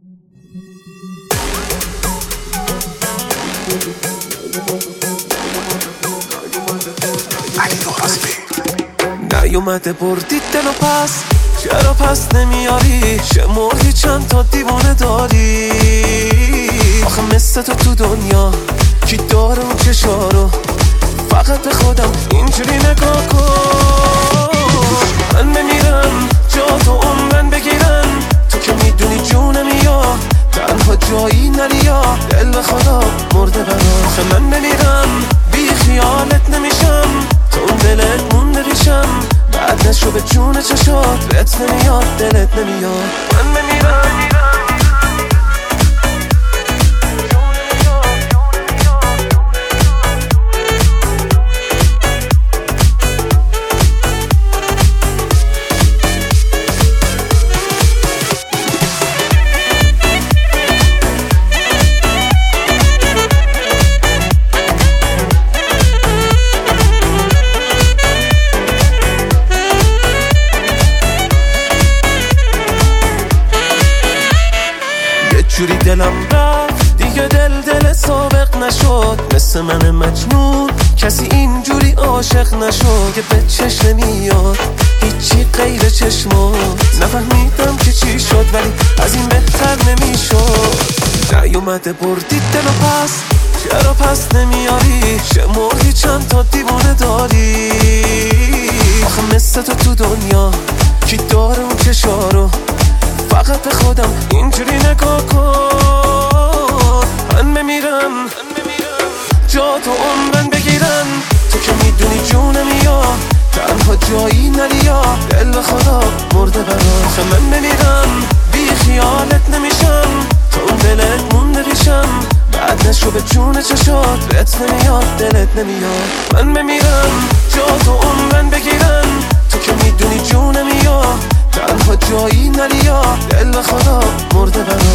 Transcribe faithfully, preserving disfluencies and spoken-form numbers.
نیومده بردی دلو پس، چرا پس نمیاری؟ شمردی چند تا دیوانه داری؟ آخه مثل تو تو دنیا کی داره اون چشارو؟ فقط به خودم اینجوری نگاه کن. من بمیرم جا تو عمرن بگیرن، تو که میدونی جونم یا تنها جایی نری یا دل به خدا مرده برا. آخه من بمیرم بی خیالت نمیشم، تو اون دلت مونده ریشم، بعد نشو به جون چشات رت نمیاد دلت نمیاد. من بمیرم جوری دلم رفت دیگه دل دل سابق نشد، مثل من مجنون کسی اینجوری عاشق نشد که به چشم نمیاد هیچی غیر چشمات. نفهمیدم که چی شد ولی از این بهتر نمیشد. نیومده بردی دلو پس، چرا پس نمیاری؟ شمردی چند تا دیوانه داری؟ آخه مثل تو تو دنیا کی داره اون چشارو؟ فقط به خودم اینجوری نگاه کن. من بمیرم جا تو عمرن بگیرن، تو که میدونی جونم یا تنها جایی نری یا دل به خدا مرده برا. آخه من بمیرم بی خیالت نمیشم، تو اون دلت مونده ریشم، بعد نشو به جون چشات رت نمیاد دلت نمیاد. من بمیرم جا تو عمرن بگیرن، تو که میدونی جونم یا تنها جایی نری یا دل به خدا مرده برا.